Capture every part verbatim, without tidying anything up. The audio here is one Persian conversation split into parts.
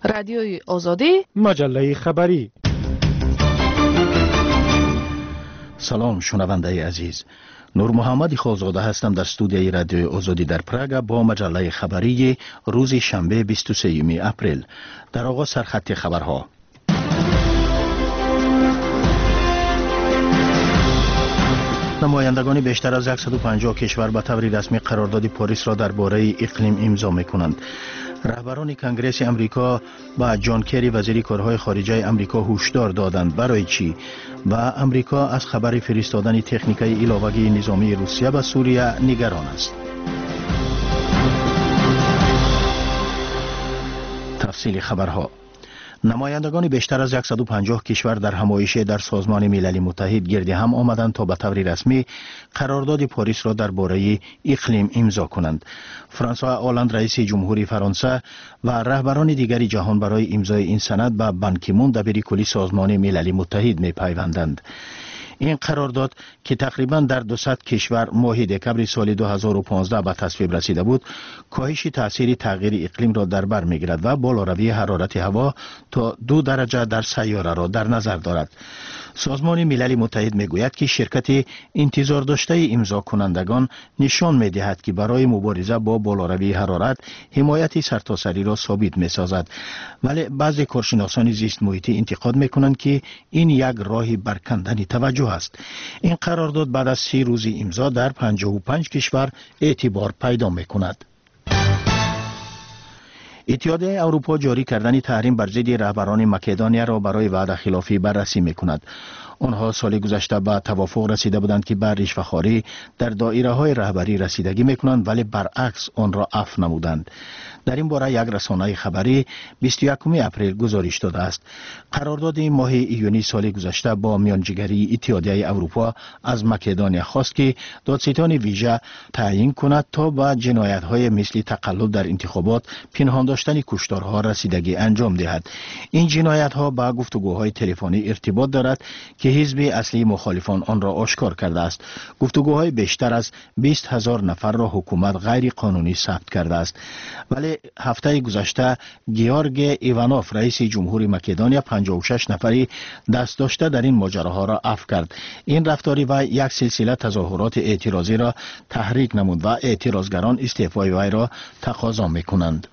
رادیوی آزادی، مجله خبری. سلام شنونده عزیز، نور محمد خالزاده هستم در استودیوی رادیوی آزادی در پراگ با مجله خبری روز شنبه بیست و سوم اپریل. در آغاز سرخط خبرها. نمایندگان بیشتر از صد و پنجاه کشور به طور رسمی قرارداد پاریس را درباره اقلیم امضا می‌کنند. رهبران کنگره امریکا با جان کری وزیر کارهای خارجه امریکا هشدار دادند برای چی و امریکا از خبر فرستادن تکنیکای ایلاوگی نظامی روسیه به سوریه نگران است. تفصیل خبرها. نمایندگان بیشتر از صد و پنجاه کشور در همایش در سازمان ملل متحد گرد هم آمدند تا به طور رسمی قرارداد پاریس را درباره اقلیم امضا کنند. فرانسوا آلاند رئیس جمهوری فرانسه و رهبران دیگری جهان برای امضای این سند به بان کی مون دبیر کلی سازمان ملل متحد می‌پیوندند. این قرارداد که تقریبا در دویست کشور ماه دکمبر سال دو هزار و پانزده به تصویب رسیده بود، کاهش تاثیر تغییر اقلیم را در بر میگیرد و بالاروی حرارت هوا تا دو درجه در سیاره را در نظر دارد. سازمان ملل متحد میگوید که شرکت انتظار داشته امضا کنندگان نشان میدهد که برای مبارزه با بالاروی حرارت حمایت سرتاسری را ثابت میسازد، ولی بعضی کارشناسان زیست محیطی انتقاد میکنند که این یک راه برکندن توجه است. این قرارداد بعد از سی روز امضا در پنجاه و پنج کشور اعتبار پیدا میکند. اتحادیه اروپا جاری کردن تحریم بر ضد رهبران مکدونیا را برای وعده خلافی بررسی میکند. آنها سال گذشته به توافق رسیده بودند که بر رشوه‌خواری در دایره های رهبری رسیدگی میکنند، ولی برعکس آن را عفو نمودند. در این باره یک رسانه خبری بیست و یکم اپریل گزارش داده است. قرارداد ماه ایونی سال گذشته با میانجیگری اتحادیه اروپا از مکدونیا خواست که دادستان ویژه تعیین کند تا به جنایت‌های مثل تقلب در انتخابات، پنهان داشتن کشتارها رسیدگی انجام دهد. این جنایت‌ها با گفتگوهای تلفنی ارتباط دارد که حزب اصلی مخالفان آن را آشکار کرده است. گفتگوهای بیشتر از بیست هزار نفر را حکومت غیر قانونی ثبت کرده است. ولی هفته گذشته گیورگ ایوانوف رئیس جمهوری مکدونیا پنجاه و شش نفری دست داشته در این ماجراها را عفو کرد. این رفتاری و یک سلسله تظاهرات اعتراضی را تحریک نمود و اعتراضگران استعفای وی را تقاضا می‌کنند.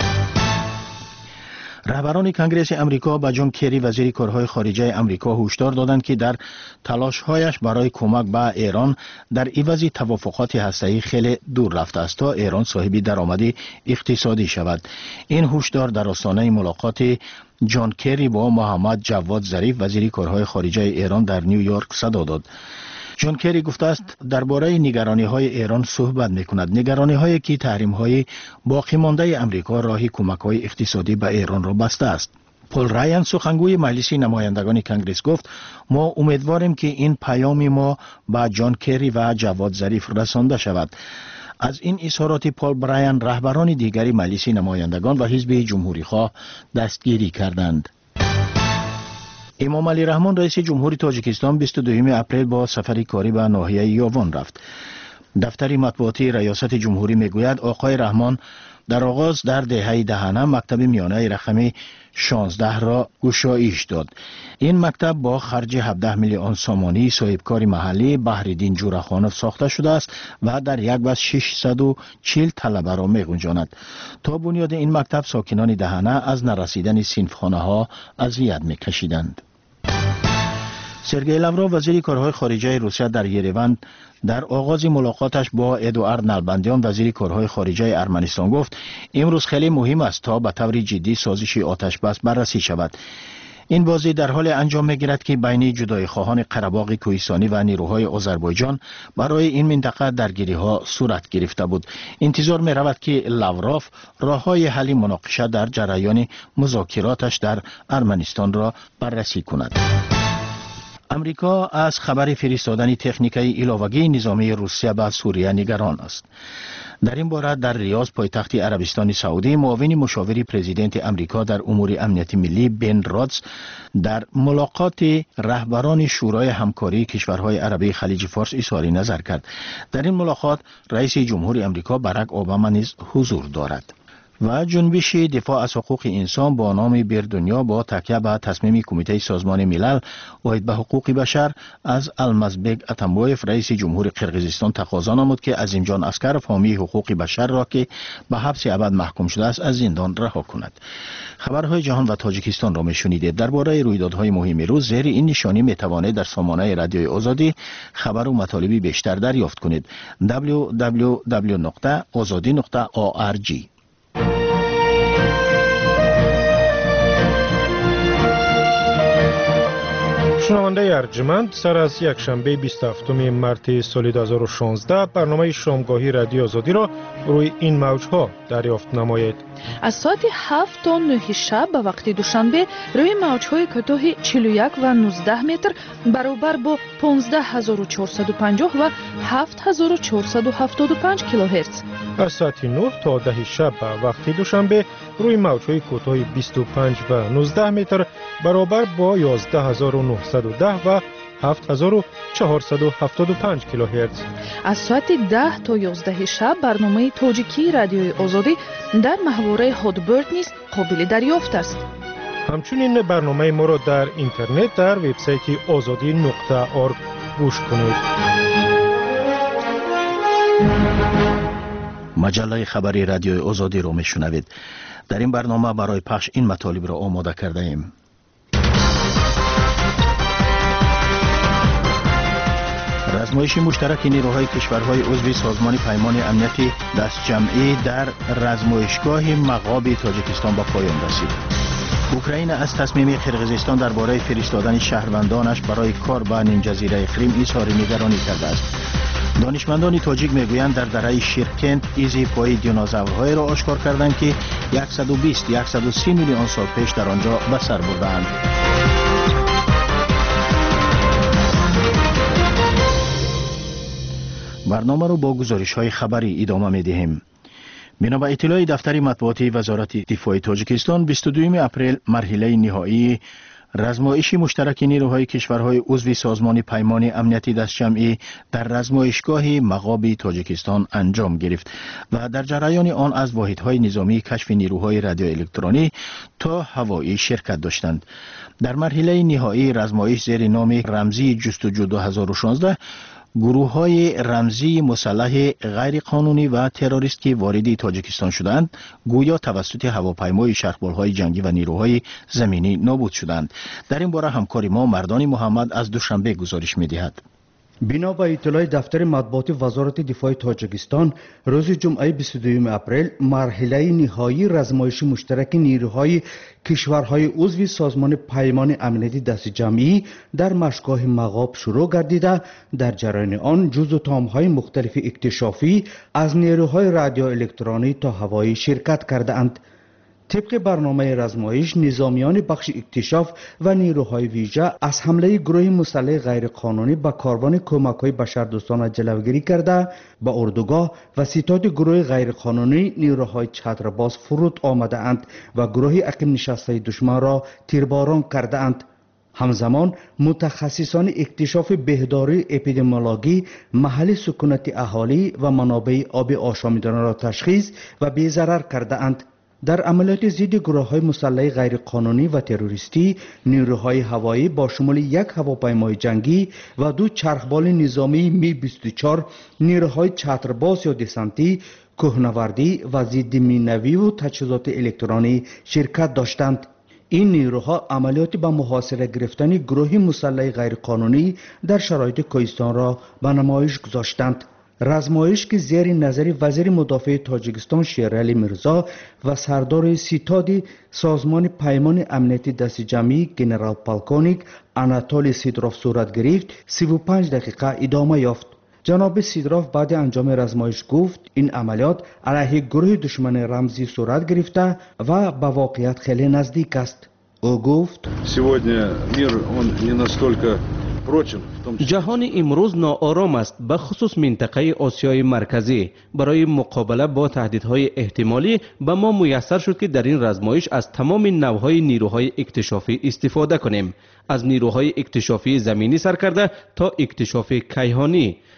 رهبران کنگره امریکا با جان کری وزیر کارهای خارجه امریکا هشدار دادند که در تلاش‌هایش برای کمک به ایران در عوض توافقات هسته‌ای خیلی دور رفته است تا ایران صاحب درآمد اقتصادی شود. این هشدار در آستانه ملاقات جان کری با محمد جواد ظریف وزیر کارهای خارجه ایران در نیویورک صدا داد. جان کری گفته است درباره نگرانی‌های ایران صحبت می‌کند، نگرانی‌هایی که تحریم‌های باقی مانده امریکا راه کمک‌های اقتصادی به ایران را بسته است. پل رایان سخنگوی مجلس نمایندگان کنگره گفت ما امیدواریم که این پیام ما به جان کری و جواد ظریف رسانده شود. از این اظهارات پل برایان رهبران دیگری مجلس نمایندگان و حزب جمهوری‌خواه دستگیری کردند. امام علی رحمان رئیس جمهوری تاجیکستان بیست و دوم اپریل با سفری کاری به ناحیه یاوان رفت. دفتر مطبوعاتی ریاست جمهوری میگوید آقای رحمان در آغاز در دهه دهانه مکتب میانه رقم شانزده را گشایش داد. این مکتب با خرج هفده میلیون سامانی صاحبکار محلی بحرالدین جورخانوف ساخته شده است و در یک بس ششصد و چهل طلبه را می‌گنجاند. تا بنیاد این مکتب ساکنان دهانه از نرسیدن صنفخانه ها اذیت می‌کشیدند. سرگئی لاوروف وزیر کارهای خارجه روسیه در یریون در آغاز ملاقاتش با ادوارد نلبندیان وزیر کارهای خارجه ارمنستان گفت امروز خیلی مهم است تا به طور جدی سازش آتش بس بررسی شود. این بازی در حال انجام می‌گیرد که بین جدای خواهان قره‌باغ کوهستانی و نیروهای آذربایجان برای این منطقه درگیری‌ها صورت گرفته بود. انتظار می‌رود که لاوروف راه‌های حل مناقشه در جریان مذاکراتش در ارمنستان را بررسی کند. امریکا از خبر فرستادن تکنیکای ایلاوگی نظامی روسیه به سوریه نگران است. در این باره در ریاض پایتخت عربستان سعودی معاون مشاور پرزیدنت امریکا در امور امنیت ملی بن رادز در ملاقات رهبران شورای همکاری کشورهای عربی خلیج فارس اظهار نظر کرد. در این ملاقات رئیس جمهور امریکا باراک اوباما نیز حضور دارد. و جنبش دفاع از حقوق انسان با نام بیر دنیا با تکیه به تصمیم کمیته سازمان ملل واحد به حقوق بشر از المزبگ اتمبایف رئیس جمهور قرقیزستان تقاضا نمود که عظیمجان عسکر حامی حقوق بشر را که به حبس ابد محکوم شده است از زندان رها کند. خبرهای جهان و تاجیکستان را میشنیدید. درباره رویدادهای مهم روز زیر این نشانی میتوانید در سامانه رادیوی آزادی خبر و مطالبی بیشتر دریافت کنید. دبلیو دبلیو دبلیو نقطه آزادی نقطه او آر جی. شنونده ارجمند، سر از یک شنبه بیست و هفتم مارس سال دو هزار و شانزده برنامه شامگاهی رادیو آزادی را روی این موجها دریافت نمایید. از ساعت هفت تا نه شب به وقت دوشنبه روی موجهای کوتاه چهل و یک و نوزده متر برابر با پانزده هزار و چهارصد و پنجاه و هفت هزار و چهارصد و هفتاد و پنج کیلوهرتز. از ساعت نه تا ده شب به وقت دوشنبه روی موجهای کوتاه بیست و پنج و نوزده متر برابر با یازده هزار و نهصد و ده و هفت هزار و چهارصد و هفتاد و پنج کیلوهرتز. از ساعت ده تا یازده شب برنامه تاجیکی رادیوی آزادی در محوره هادبرد نیز قابل دریافت است. همچنین برنامه ما را در اینترنت در وبسایت آزادی نقطه اورگ گوش کنید. مجله خبری رادیوی آزادی را میشنوید. در این برنامه برای پخش این مطالب را آماده کرده ایم. رزمایش مشترک نیروهای کشورهای عضو سازمان پیمان امنیتی دست جمعی در رزمایشگاه مغاب تاجیکستان به پایان رسید. اوکراین از تصمیم قرقیزستان درباره فرستادن شهروندانش برای کار به نیمجزیره کریم اظهار نگرانی کرده است. دانشمندان تاجیک میگویند در دره شیرکند ایزی پای دینوزاورهای را آشکار کردند که صد و بیست تا صد و سی میلیون سال پیش در آنجا به سر بردند. برنامه رو با گزارش‌های خبری ادامه می‌دهیم. بنا به اطلاع دفتر مطبوعاتی وزارت دفاع تاجیکستان بیست و دوم اپریل مرحله نهایی رزمایش مشترک نیروهای کشورهای عضو سازمان پیمان امنیتی دست جمعی در رزمایشگاه مغاب تاجیکستان انجام گرفت و در جریان آن از واحدهای نظامی کشف نیروهای رادیو الکترونی تا هوایی شرکت داشتند. در مرحله نهایی رزمایش زیر نام رمزی جستجو دو هزار و شانزده گروه های رمزی مسلح غیر قانونی و تروریست که وارد تاجیکستان شدند گویا توسط هواپیمای شرقبال های جنگی و نیروهای زمینی نابود شدند. در این باره همکار ما مردان محمد از دوشنبه گزارش می دهد. بنا به اطلاع دفتر مطبوعاتی وزارت دفاع تاجیکستان روز جمعه بیست و دوم اپریل مرحله نهایی رزمایش مشترک نیروهای کشورهای عضو سازمان پیمان امنیتی دست جمعی در مشگاه مغاب شروع گردیده در جریان آن جزء تامهای مختلف اکتشافی از نیروهای رادیو الکترونی تا هوایی شرکت کرده اند. طبق برنامه رزمایش نظامیان بخش اکتشاف و نیروهای ویژه از حمله گروه مسلح غیرقانونی به کاروان کمک‌های بشردوستانه جلوگیری کرده به اردوگاه و ستاد گروه غیرقانونی نیروهای چترباز فرود آمده اند و گروه عقب نشسته دشمن را تیرباران کرده اند. همزمان متخصصان اکتشاف بهداری اپیدمیولوژی محل سکونت اهالی و منابع آب آشامیدنی را تشخیص و بی‌ضرر کرده اند. در عملیات ضد گروه‌های مسلح غیرقانونی و تروریستی نیروهای هوایی با شمول یک هواپیمای جنگی و دو چرخبال نظامی می بیست و چهار نیروهای چترباز یا دسانتی کوهنوردی و ضد مینوی و تجهیزات الکترونی شرکت داشتند. این نیروها عملیات به محاصره گرفتن گروه مسلح غیرقانونی در شرایط کوهستان را به نمایش گذاشتند. رزمایش که زیر نظر وزیر مدافع تاجیکستان شیرعلی میرزا و سردار ستاد سازمان پیمان امنیتی دست جمعی جنرال پالکونیک آناتولی سیدروف صورت گرفت سی و پنج دقیقه ادامه یافت. جناب سیدروف بعد انجام رزمایش گفت این عملیات علیه گروه دشمن رمزی صورت گرفته و به واقعیت خیلی نزدیک است. او گفت Сегодня мир он не настолько جهان امروز ناآرام است، به خصوص منطقه آسیای مرکزی. برای مقابله با تهدیدهای احتمالی به ما میسر شد که در این رزمایش از تمام نوعهای نیروهای اکتشافی استفاده کنیم، از نیروهای اکتشافی زمینی سر کرده تا اکتشاف کیهانی.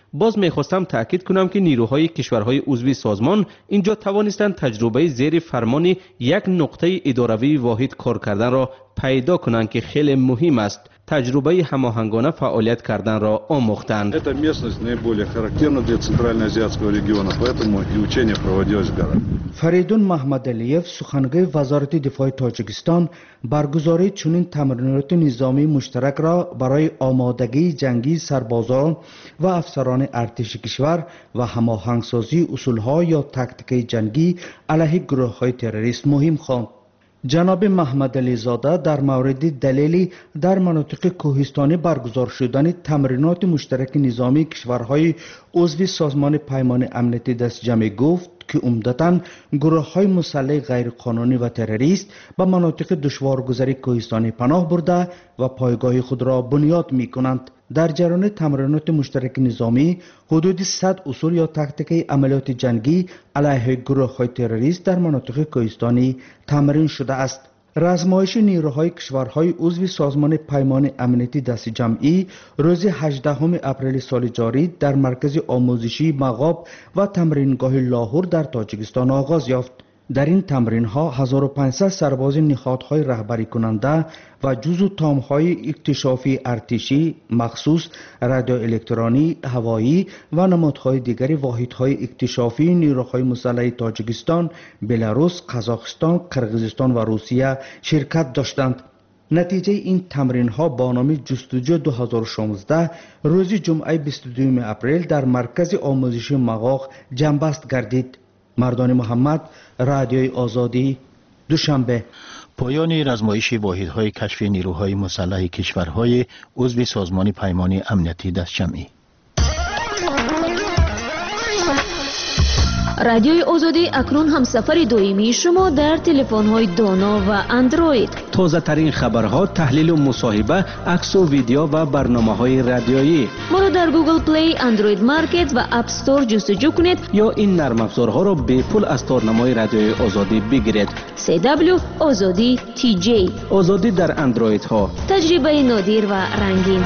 باز میخواستم تاکید کنم که نیروهای کشورهای عضو سازمان اینجا توانستند تجربه زیر فرمان یک نقطه اداروی واحد کار کردن را پیدا کنند که خیلی مهم است. تجربه هماهنگانه فعالیت کردن را آموختند. Эта местность наиболее характерна для центральноазиатского региона, поэтому и учение проводилось в горах. فریدون محمدعلیев سخنگوی وزارت دفاع تاجیکستان برگزاری چنین تمرینات نظامی مشترک را برای آمادگی جنگی سربازان و افسران ارتش کشور و هماهنگسازی اصولها یا تاکتیک جنگی علیه گروه‌های تروریست مهم خواند. جناب محمدعلی زاده در مورد دلیلی در مناطق کوهستانی برگزار شدن تمرینات مشترک نظامی کشورهای عضو سازمان پیمان امنیتی دست جمعی گفت که عمدتاً گروه‌های مسلح غیرقانونی و تروریست به مناطق دشوارگذری کوهستانی پناه برده و پایگاه خود را بنیاد می‌کنند. در جریان تمرینات مشترک نظامی حدود صد اصول یا تاکتیک عملیات جنگی علیه گروه‌های تروریست در مناطق کوهستانی تمرین شده است. رزمایش نیروهای کشورهای عضو سازمان پیمان امنیتی دست جمعی روز هجدهم اپریل سال جاری در مرکز آموزشی مغاب و تمرینگاه لاهور در تاجیکستان آغاز یافت. در این تمرین ها هزار و پانصد سرباز نهادهای رهبری کننده و جزو تامهای اکتشافی ارتشی مخصوص، رادیو الکترونی، هوایی و نمادهای دیگری واحدهای اکتشافی نیروهای مسلح تاجیکستان، بلاروس، قزاقستان، قرقیزستان و روسیه شرکت داشتند. نتیجه این تمرین ها با نام جستجو دو هزار و شانزده روز جمعه بیست و دو اپریل در مرکز آموزشی مغاق جنبست گردید. مردان محمد، رادیوی آزادی، دوشنبه. پایان رزمایش واحدهای کشف نیروهای مسلح کشورهای عضو سازمان پیمان امنیتی دست جمعی. رادیوی آزادی اکنون همسفر دائمی شما در تلفن‌های دانا و اندروید. تازه ترین خبرها، تحلیل و مصاحبه، عکس و ویدیو و برنامه‌های رادیویی. ما را در گوگل پلی، اندروید مارکت و اپ استور جستجو کنید یا این نرم افزارها را به پول از تارنمای رادیوی آزادی بگیرید. سی دبلیو آزادی تی جی. آزادی در اندروید ها. تجربه نادر و رنگین.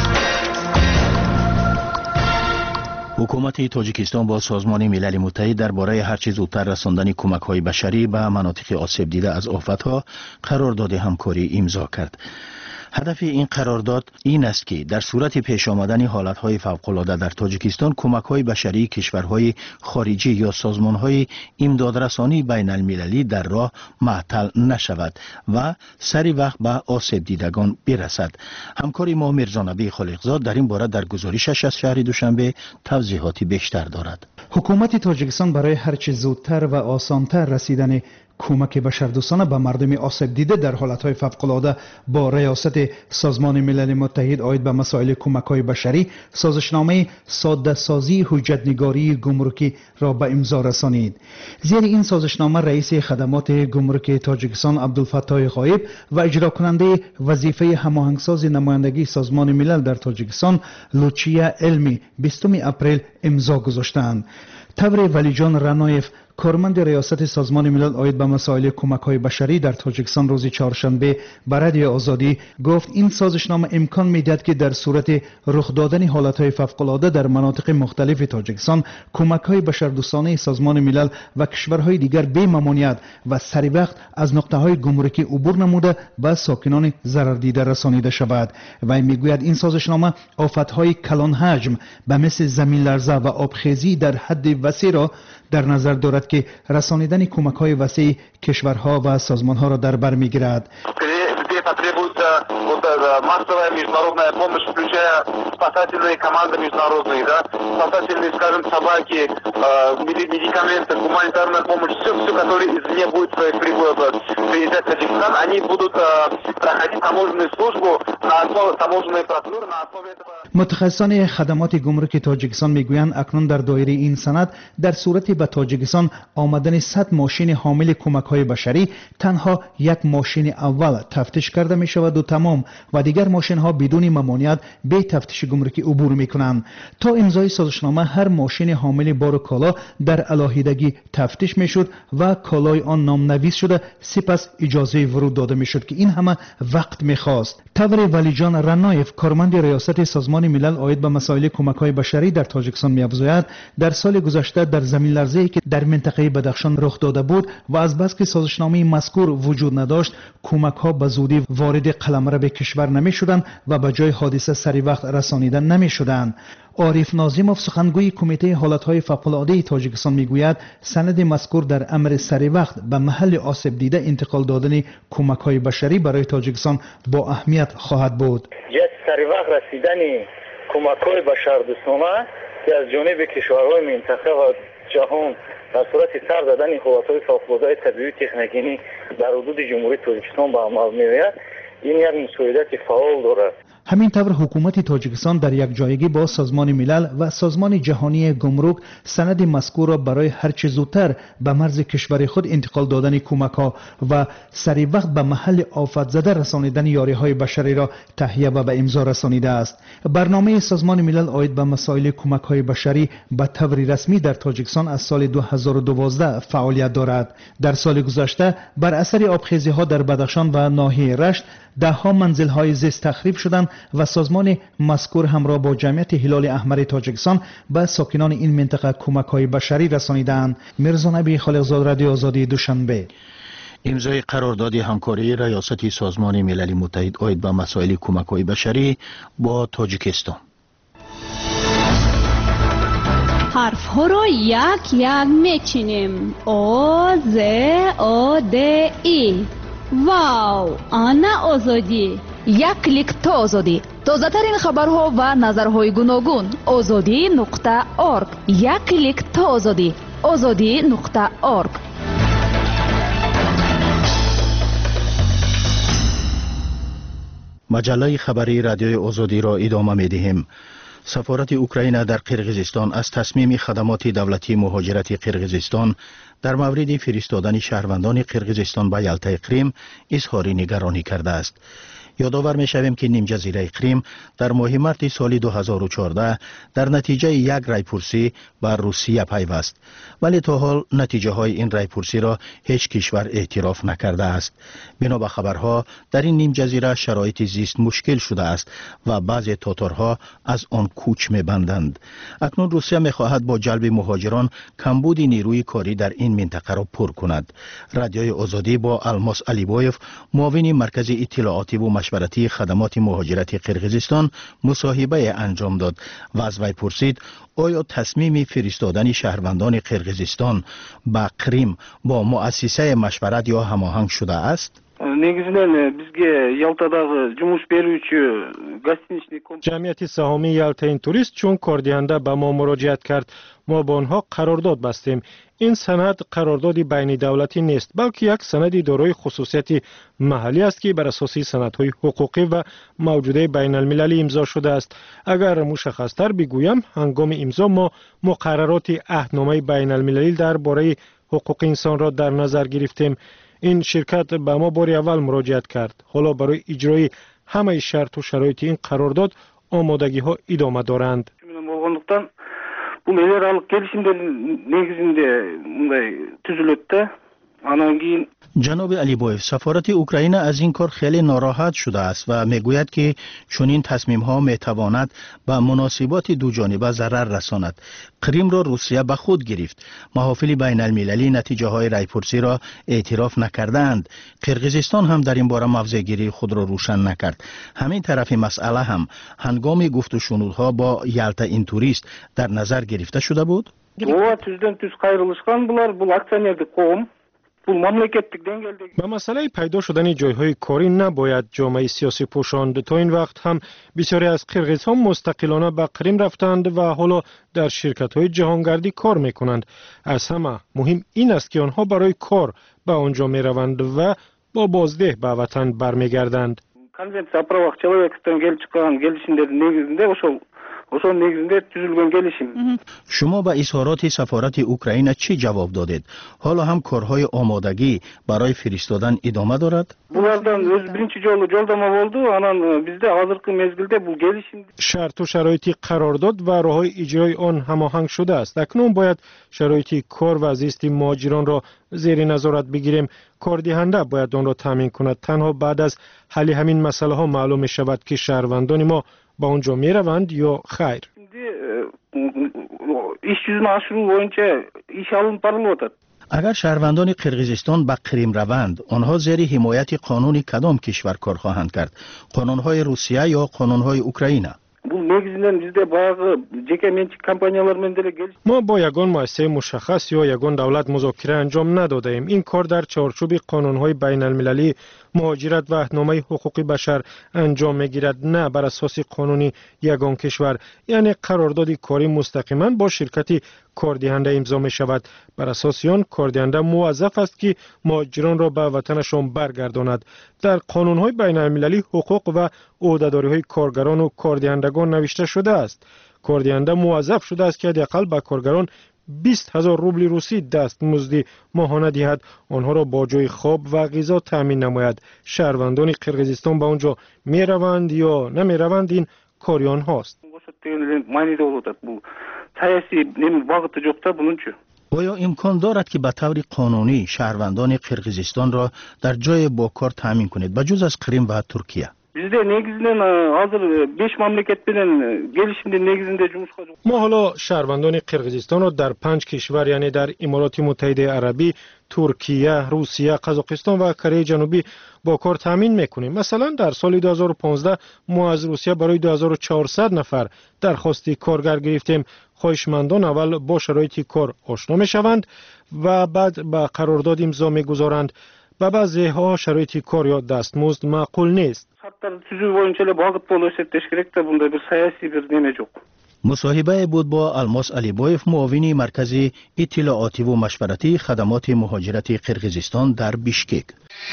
حکومت تاجیکستان با سازمان ملل متحد درباره هرچه زودتر رساندن کمک‌های بشری به مناطق آسیب دیده از آفت‌ها قرارداد همکاری امضا کرد. هدف این قرارداد این است که در صورت پیش آمدن حالتهای فوق‌العاده در تاجیکستان کمک‌های بشری کشورهای خارجی یا سازمان‌های امدادرسانی بین المللی در راه معطل نشود و سری وقت به آسیب دیدگان برسد. همکار ما میرزا نبی خالقزاد در این باره در گزارشش از شهر دوشنبه توضیحاتی بیشتر دارد. حکومت تاجیکستان برای هرچه زودتر و آسانتر رسیدن کمک بشردوستانه به مردم آسیب دیده در حالتهای فوق‌العاده با ریاست سازمان ملل متحد عاید به مسائل کمک‌های بشری سازشنامه ساده سازی حجت‌نگاری گمرکی را به امضا رسانید. زیر این سازشنامه رئیس خدمات گمرک تاجیکستان عبدالفتاح غایب و اجرا کننده وظیفه هماهنگساز نمایندگی سازمان ملل در تاجیکستان لوچیا علمی بیستم اپریل امضا گذاشتند. تبر ولی جان رنایف کارمند ریاست سازمان ملل عاید به مسائل کمک‌های بشری در تاجیکستان روز چهارشنبه به رادیو آزادی گفت این سازشنامه امکان می‌دهد که در صورت رخ دادن حالت‌های فوق‌العاده در مناطق مختلف تاجیکستان کمک‌های بشردوستانه سازمان ملل و کشورهای دیگر بی ممانعت و سری وقت از نقطه‌های گمرکی عبور نموده به ساکنان ضرر دیده رسانیده شود. و میگوید این سازشنامه آفت‌های کلان حجم به مثل زمین لرزه و آبخیزی در حد وسیع را در نظر دارد که رسانیدن کمک‌های وسیع کشورها و سازمان‌ها را در بر می‌گیرد. массовая международная помощь, включая спасательные команды международные, да, спасательные, скажем, собаки, э, медикаменты, гуманитарная помощь, все, все, которое извне будет приезжать в Таджикистан, они будут э, проходить таможенную службу на основе таможенной процедуры, на основе этого. متخصصان خدمات گمرک تاجیکستان میگویند اکنون در دایره این سند در صورت به تاجیکستان آمدن صد ماشین حامل کمک‌های بشری تنها یک ماشین اول تفتیش کرده می شود و تمام و دیگر ماشین ها بدون ممانعت بی تفتیش گمرکی عبور می کنند. تا امضای سازشنامه هر ماشین حامل بار و کالا در علاهیدگی تفتیش می شد و کالای آن نام نویس شده سپس اجازه ورود داده می شد که این همه وقت می خواست. تور ولیجان رنایف کارمند ریاست سازمان ملل عاید به مسائل کمک های بشری در تاجیکستان می افزاید در سال گذشته در زمین لرزه‌ای که در منطقه بدخشان رخ داده بود و از بس که سازشنامه مذکور وجود نداشت کمک ها به زودی وارد قلمرو کشور نمی شدند و به جای حادثه سری وقت رسانیده نمی شدند. عارف ناظموف سخنگوی کمیته حالتهای فوق‌العاده تاجیکستان میگوید سند مذکور در امر سری وقت به محل آسیب دیده انتقال دادن کمک های بشری برای تاجیکستان با اهمیت خواهد بود. یک سری وقت رسیدن کمک های بشردوستانه که از جانب کشورهای منطقه و جهان در صورت سر دادن حالتهای فوق‌العاده طبیعی تکنیکی در حدود جمهوری تاجیکستان به عمل می‌آید، این یک مساعدت فعال دارد. همین طور حکومت تاجیکستان در یک جایگی با سازمان ملل و سازمان جهانی گمرک سند مذکور را برای هر چه زودتر به مرز کشور خود انتقال دادن کمک ها و سری وقت به محل آفت زده رسانیدن یاری های بشری را تهیه و به امضا رسانیده است. برنامه سازمان ملل عاید به مسائل کمک های بشری به طور رسمی در تاجیکستان از سال دو هزار و دوازده فعالیت دارد. در سال گذشته بر اثر آبخیزی ها در بدخشان و ناحیه رشت ده ها منزل های زیست تخریب شدند و سازمان مذکور همراه با جمعیت هلال احمر تاجیکستان به ساکنان این منطقه کمک های بشری رسانیدند. میرزا نبی خالقزاد، رادیو آزادی، دوشنبه. امضای قرارداد همکاری ریاست سازمان ملل متحد عاید به مسائل کمک های بشری با تاجیکستان. حرف ها را یک یک میچینیم. او ز او د ای. واو، آنا آزادی. یک کلیک تا آزادی. تازه ترین خبرها و نظرهای گوناگون. آزادی نقطه اورگ. یک کلیک تا آزادی. آزادی نقطه اورگ. مجله خبری رادیوی آزادی را ادامه می‌دهیم. سفارت اوکراین در قرقیزستان از تصمیم خدمات دولتی مهاجرت قرقیزستان در مورد فرستادن شهروندان قرقیزستان به یلتای کریم اظهار نگرانی کرده است. یادآور می‌شویم که نیم جزیره کریم در ماه مارس سال دو هزار و چهارده در نتیجه یک رایپرسی بر روسیه پیوست، ولی تا حال نتیجه های این رایپرسی را هیچ کشور اعتراف نکرده است. بنا به خبرها در این نیم جزیره شرایط زیست مشکل شده است و بعضی تاتارها از آن کوچ می‌بندند. اکنون روسیه می‌خواهد با جلب مهاجران کمبود نیروی کاری در این منطقه را پر کند. رادیوی آزادی با الماس علیبایف، معاون مرکز اطلاعاتی و مشورتی خدمات مهاجرت قرقیزستان، مصاحبه انجام داد و از وی پرسید آیا تصمیم فرستادن شهروندان قرقیزستان به کریم با مؤسسه مشورت یا هماهنگ شده است؟ негизинен бизге Ялтадагы жумуш берүүчү гостиничный جمعیت سهامی یلتا این توریست چون کاردهنده به ما مراجعت کرد، ما با آنها قرارداد بستیم. این سند قراردادی بین دولتی نیست، بلکه یک سند دارای خصوصیت محلی است که بر اساس سندهای حقوقی و موجوده بین المللی امضا شده است. اگر مشخص‌تر بگویم، هنگام امضا ما مقررات عهدنامه بین المللی درباره حقوق انسان را در نظر گرفتیم. این شرکت به ما بار اول مراجعت کرد. حالا برای اجرای همه شرط و شرایط این قرارداد آمادگی ها ادامه دارند. Bu melioralıq kelişimlerin negizinde bunday tüzülüldü. Anan keyin جناب علیبایف، سفارت اوکراین از این کار خیلی ناراحت شده است و میگوید که چنین تصمیم ها میتواند به مناسبات دو جانبه ضرر رساند. کریم را روسیه به خود گرفت. محافل بین المللی نتیجه های رایپرسی را اعتراف نکردند. قرقیزستان هم در این باره موضع‌گیری خود را روشن نکرد. همین طرف مسئله هم هنگام گفت و شنودها با یلتا این توریست در نظر گرفته شده بود. ова түздөн түз кайрылышкан булар, бул акционердик коом. به مسئله پیدا شدن جایهای کاری نباید جامعه سیاسی پوشاند. تا این وقت هم بسیاری از قرقیزها مستقلانه به کریم رفتند و حالا در شرکت‌های جهانگردی کار می‌کنند. از همه مهم این است که آنها برای کار به آنجا می‌روند و با بازده به وطن برمیگردند. Конвенция о правах человека келип чыккан келишимдердин негизинде ошол ошонун негизинде түзүлгөн келишим. شما به اظهارات سفارت اوکراین چی جواب دادید؟ حالا هم کارهای آمادگی برای فرستادن ادامه دارد؟ Булардан өз биринчи жолу жолдомо болду. Анан бизде азыркы мезгилде бул келишим شرط و شرایط قرارداد و راههای اجرای آن هماهنگ شده است. اکنون باید شرایط کار و زیست مهاجران را زیر نظارت بگیریم. کاردهنده باید آن را تامین کند. تنها بعد از حل همین مسئله ها معلوم می شود که شهروندان ما با اونجا می روند یا خیر. ish yuzini oshirish bo'yicha ish olib borilyapti. اگر شهروندان قرقیزستان به قریم روند، آنها زیر حمایت قانون کدام کشور کار خواهند کرد؟ قانونهای روسیه یا قانونهای اوکراین؟ Бул негизинен бизде баягы жеке менчик компаниялар менен деле келиш. ما با یگان مؤسسه مشخص یا یگان دولت مذاکره انجام ندادیم. این کار در چارچوب قانونهای بین المللی مهاجرت و عهدنامه حقوق بشر انجام میگیرد، نه بر اساس قانونی یگان کشور. یعنی قرارداد کاری مستقیما با شرکتی کاردهنده امضا می شود. بر اساس آن کاردهنده موظف است که مهاجران را به وطنشان برگرداند. در قانونهای بین المللی حقوق و عهدهداری‌های کارگران و کاردهندگان نوشته شده است. کاردهنده موظف شده است که حداقل به کارگران بیست هزار روبل روسی دستمزد ماهانه دهد، آنها را با جای خواب و غذا تامین نماید. شهروندان قرقیزستان به آنجا می روند یا نمی روند این کاری آنهاست. آیا امکان دارد که به طور قانونی شهروندان قرقیزستان را در جای با کار تامین کنید بجز از قریم و ترکیه؟ Bizde negizden hazır beş mamleket bilen gelişimde negizinde jumuşka жоқ. ما حالا شهروندان قرقیزستان را در پنج کشور یعنی در امارات متحده عربی، ترکیه، روسیه، قزاقستان و کره جنوبی با کار تامین میکنیم. مثلا در سال دو هزار و پانزده ما از روسیه برای دو هزار و چهارصد نفر درخواست کارگر گرفتیم. خواهشمندان اول با شرایط کار آشنا میشوند و بعد به قرارداد امضا میگذارند. و بعضی ها شرایط کار یا دستمزد معقول نیست. مصاحبه بود با الماس علیبایف، معاون مرکز اطلاعاتی و مشورتی خدمات مهاجرت قرقیزستان در بیشکک.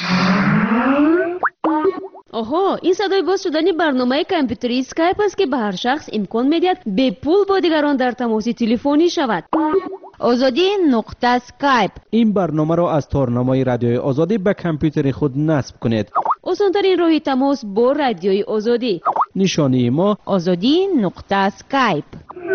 آها، این صدای باز شدن برنامه کامپیوتری اسکایپ است که به هر شخص امکان میدهد به پول با دیگران در تماس تلفنی شود. آزادی نقطه اسکایپ. این برنامه را از تارنمای رادیوی آزادی به کامپیوتر خود نصب کنید. آسان‌ترین راه تماس با رادیوی آزادی. نشانی ما آزادی نقطه اسکایپ.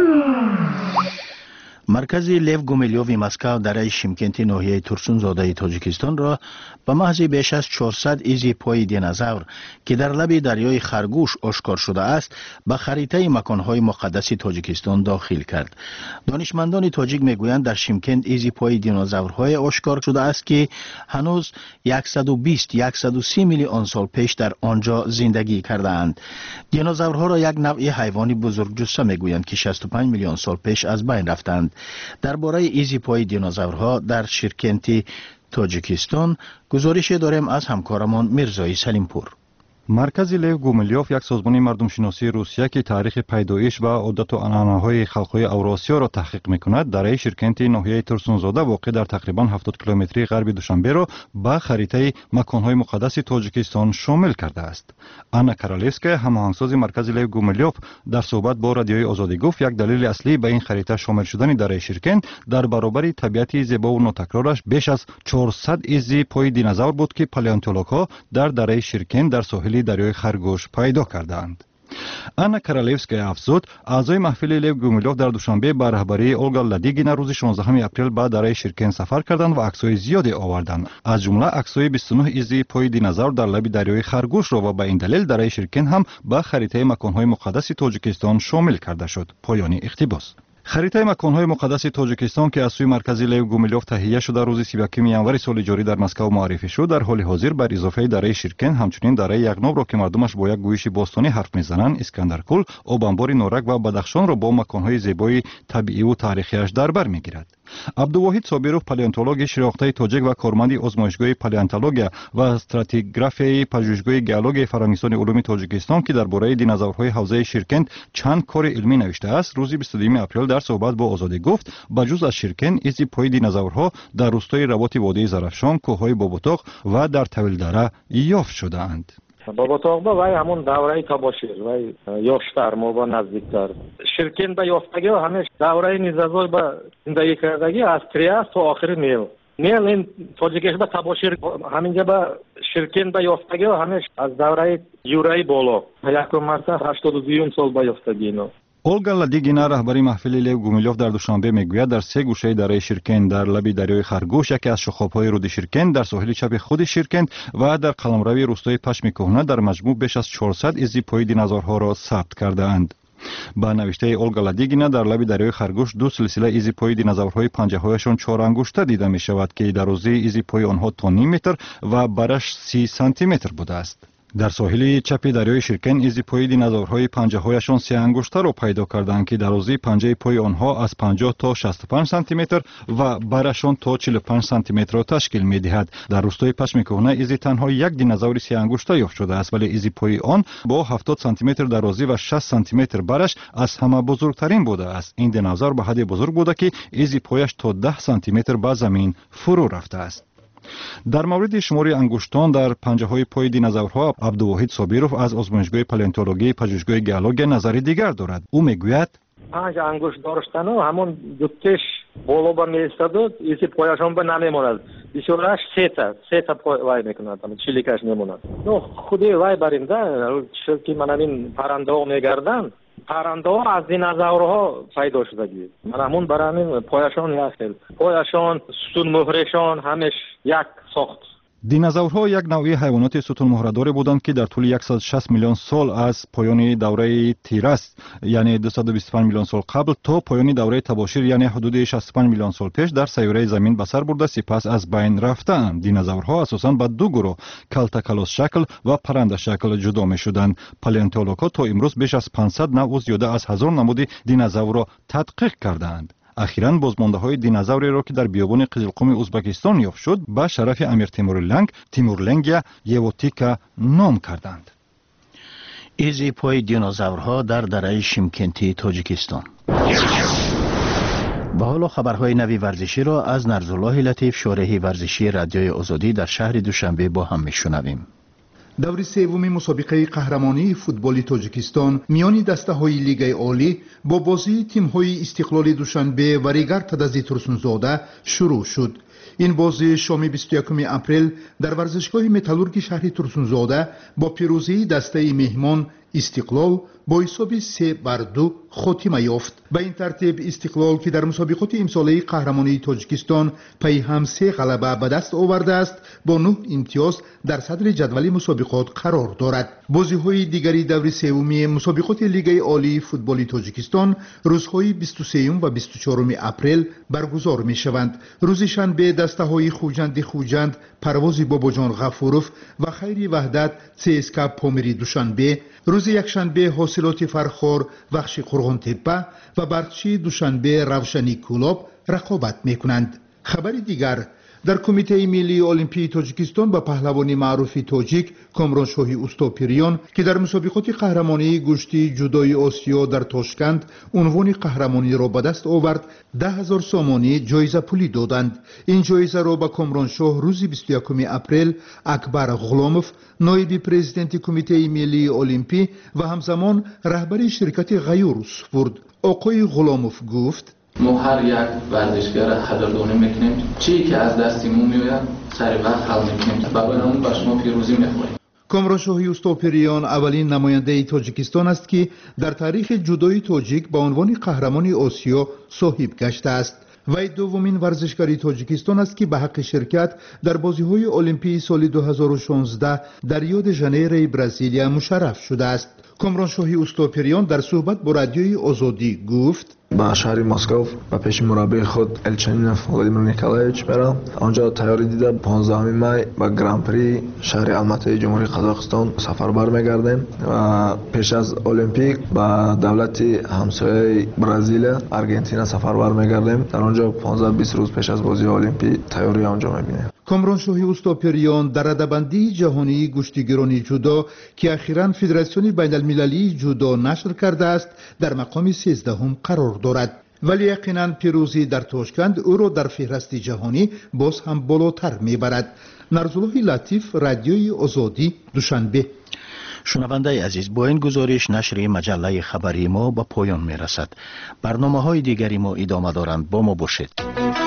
مرکز لیو گومیلیوف مسکو در شیمکنت ناحیه ترسونزاده تاجیکستان را به محض بیش از چهارصد ایزی پای دینازور که در لب دریای خرگوش آشکار شده است به خریطه مکانهای مقدس تاجیکستان داخل کرد. دانشمندان تاجیک میگویند در شیمکنت ایزی پای دینازورهای آشکار شده است که هنوز صد و بیست تا صد و سی میلیون سال پیش در آنجا زندگی کردند. دینازورها را یک نوع حیوانی بزرگجثه میگویند که شصت و پنج میلیون سال پیش از بین رفتند. درباره ایزی پای دینازورها در شیمکنت تاجیکستان گزارش داریم از همکارمان میرزای سلیمپور. مرکز لیو گومیلیوف یک سازمان مردمشناسی روسیه که تاریخ پیدایش و عادت و عنعنه‌های خلق‌های اوراسیا را تحقیق می‌کند در شیمکنت ناحیه ترسونزاده واقع در تقریباً هفتاد کیلومتری غرب دوشنبه را به خریطه مکان‌های مقدس تاجیکستان شامل کرده است. آنا کارالفسکا، هماهنگساز مرکز لیو گومیلیوف، در صحبت با رادیوی آزادی گفت یک دلیل اصلی به این خریطه شامل شدن در شیمکنت در برابر طبیعت زیبا و ناتکرارش بیش از چهارصد ایزی پای دینازور بود که پaleontolog‌ها در دره شیمکنت در ساحل دریای خرگوش پیدا کردند. آنا کارالفسکا افزود اعضای محفل لیو گومیلیوف در دوشنبه به رهبری اولگا لادیگینا روز شانزدهم اپریل به دره شیمکنت سفر کردند و عکس‌های زیادی آوردند. از جمله عکس‌های بیست و نه ایزی پای دینازور در لب دریای خرگوش را و به این دلیل دره شیمکنت هم به خریطه مکان‌های مقدس تاجیکستان شامل کرده شد. پایان اقتباس. خریطه مکان‌های مقدس تاجیکستان که از سوی مرکز لیو گومیلیوف تهیه شده روز سی و یکم ینوری سال جاری در مسکو معرفی شد، در حال حاضر بر اضافه دره شیمکنت همچنین دره یغناب را که مردمش با یک گویش باستانی حرف میزنند، اسکندرکل، آبانبار نورک و بدخشان را با مکان‌های زیبای طبیعی و تاریخیش در بر میگیرد. عبدالواحد صابرов، پaleontolog شناخته تاجیک و کارمند آزمایشگاه پaleontologیا و استراتیگرافی پژوهشگاه گئولوژی فرنگستان علوم تاجیکستان که درباره دینازورهای حوزه شیمکنت چند کار علمی نوشته است، روز بیست و دو اپریل در صحبت با آزادی گفت بجز از شیمکنت ایزی پای دینازورها در روستای رباط وادی زرافشان، کوههای بابوتاق و در طویل دره یافت شده‌اند. боботоғба вай ҳамон давраи табошир вай ёштар мо ба наздиктар ширкен ба ёфтагӣ ҳамеш давраи низазой ба зиндагӣ кардагӣ аз триас то охири мел мел ин тоҷикеш ба табошир ҳаминҷа ба ширкен ба ёфтагӣ ҳамеш аз давраи юраи боло якум марта ҳаштоду дуюм сол ба ёфтагӣ ино. Олга Ладигина, раҳбари маҳфили Лев Гумилёв дар Душанбе мегӯяд, дар се гӯшаи дараи Ширкент, дар лаби дарёи Харгӯш, яке аз шохобҳои руди Ширкент, дар соҳили чапи худи Ширкент ва дар қаламрави рӯстои Пашми Кӯҳна дар маҷмӯъ беш аз чорсад изи пои динозаврҳоро сабт кардаанд. ба навиштаи Олга Ладигина, дар лаби дарёи Харгӯш ду силсила изи пои динозаврҳои панҷаҳояшон чорангушта дида мешавад, ки дарозии изи пои онҳо то ним метр ва бараш си сантиметр будааст. дар соҳили чапи дарёи Ширкен изи пои динозаврҳои панҷаҳояшон се ангуштаро пайдо карданд, ки дарозии панҷаи пои онҳо аз панҷоҳ то шасту панҷ сантиметр ва барашон то чилу панҷ сантиметрро ташкил медиҳад. дар рӯстои Пашми Кӯҳна изи танҳо як динозаври се ангушта ёфт шудааст, вале изи пои он бо ҳафтод сантиметр дарозӣ ва шаст сантиметр бараш аз ҳама бузургтарин будааст. ин динозавр ба ҳадде бузург буда, ки изи пояш то даҳ сантиметр ба замин фурӯ рафтааст. дар мавриди шумори ангуштон дар панҷаҳои пои динозаврҳо Абдувоҳид Собиров аз озмоишгоҳи палеонтологии пажӯҳишгоҳи геология назари дигар дорад. ӯ мегӯяд: панҷ ангушт доштану ҳамон дутеш боло ба меистаду изи пояшон ба намемонад. бисёраш сета сета вай мекунад, чиликаш мемонад. ну худи вай баринда ки манамин паррандаҳо мегарданд, паррандаҳо аз динозаврҳо пайдо шудагӣ. ман ҳамон барамин пояшон як хел пояшон сутун муҳрешон ҳамеш як сохт. динозаврҳо як навъи ҳайвоноти сутунмуҳрадоре буданд, ки дар тӯли яксад и шаст миллион сол аз поёни давраи Тирас, яъне дусаду бисту панҷ миллион сол қабл, то поёни давраи Табошир, яъне ҳудуди шасту панҷ миллион сол пеш дар сайёраи Замин ба сар бурда сипас аз байн рафтаанд. динозаврҳо асосан ба ду гурӯҳ калтакалосшакл ва паррандашакл ҷудо мешуданд. палеонтологҳо то имрӯз беш аз панҷсад навъу зиёда аз ҳазор намуди динозаврро тадқиқ кардаанд. ахиран бозмондаҳои динозавреро, ки дар биёбони Қизилқуми Узбекистон ёфт шуд, ба шарафи Амир Темурланг Тимурлангия Евотика ном карданд. изи пои динозаврҳо дар дараи Шимкентии Тоҷикистон. ба ҳоло хабарҳои нави варзиширо аз Нарзуллоҳи Латиф, шореҳи варзишии радиои Озодӣ дар шаҳри Душанбе бо ҳам мешунавем. даври севуми мусобиқаи қаҳрамонии футболи тоҷикистон миёни дастаҳои лигаи олӣ бо бозии тимҳои Истиқлоли Душанбе ва Ригар Тадази Турсунзода шурӯъ шуд. ин бозӣ шоми бисту якуми апрел дар варзишгоҳи Металлурги шаҳри Турсунзода бо пирӯзии дастаи меҳмон Истиқлол бо ҳисоби се бар ду хотима ёфт. ба ин тартиб Истиқлол, ки дар мусобиқоти имсолаи қаҳрамонии Тоҷикистон пайҳам се ғалаба ба даст овардааст, бо нӯҳ имтиёз дар садри ҷадвали мусобиқот қарор дорад. бозиҳои дигари даври севуми мусобиқоти Лигаи олии футболи Тоҷикистон рӯзҳои бисту сеюм ва бисту чоруми апрел баргузор мешаванд. рӯзи шанбе дастаҳои Хуҷанди Хуҷанд, Парвози Бобоҷон Ғафуров ва Хайри Ваҳдат ЦСКА Помири Душанбе, рӯзи якшанбе Ҳосилоти Фархор Вахши Қурғонтеппа ва Барчи Душанбе Равшани Кӯлоб рақобат мекунанд. хабари дигар, дар Кумитаи Миллии Олимпии Тоҷикистон ба паҳлавони маъруфи тоҷик Комроншоҳи Устопириён, ки дар мусобиқоти қаҳрамонии гӯшти ҷудои Осиё дар Тошканд унвони қаҳрамониро ба даст овард, даҳ ҳазор сомонӣ ҷоиза пулӣ доданд. ин ҷоизаро ба Комроншоҳ рӯзи бисту якуми апрел Акбар Ғуломов, ноиби президенти Кумитаи Миллии Олимпӣ ва ҳамзамон раҳбари ширкати Ғаюр супурд. оқои Ғуломов гуфт: ما هر یک ورزشگر قدردانی میکنیم چی که از دستمون میآید سر وقت حل میکنیم و برامون با شما پیروزی میخواهیم. Комроншоҳи Устопириён аввалин намояндаи Тоҷикистон аст, ки дар таърихи ҷудои тоҷик ба унвони қаҳрамони Осиё соҳиб гаштааст. вай дуввумин варзишгари Тоҷикистон аст, ки ба ҳаққи ширкат дар бозиҳои олимпии соли ду ҳазору шонздаҳ дар Рио де Жанейрои Бразилия мушарраф шудааст. Комроншоҳи Устопириён дар суҳбат бо радиои Озодӣ гуфт: ба шаҳри Москав ба пеши мураббии худ Элчанинов Владимир Николаевич мерам. онҷо тайёрӣ дида понздаҳуми май ба гран-при шаҳри Алматаи Ҷумҳурии Қозоқистон сафарбар мегардем ва пеш аз Олимпик ба давлати ҳамсояи Бразилия Аргентина сафарбар мегардем. дар онҷо понздаҳ бист рӯз пеш аз бозии Олимпӣ тайёрӣ онҷо мебинем. Комроншоҳи Устопириён дар радабандии ҷаҳонии гӯштигирони ҷудо, ки ахиран Федератсиони байналмилалии ҷудо нашр кардааст, дар мақоми сездаҳум қарор дорад. вале яқинан пирӯзӣ дар Тошканд ӯро дар феҳрасти ҷаҳонӣ боз ҳам болотар мебарад. Нарзуллоҳи Латиф, радиои Озодӣ, Душанбе. شنونده عزیز، با این گزارش نشر مجله خبری ما به پایان می رسد. برنامه های دیگری ما ادامه دارند. با ما باشید.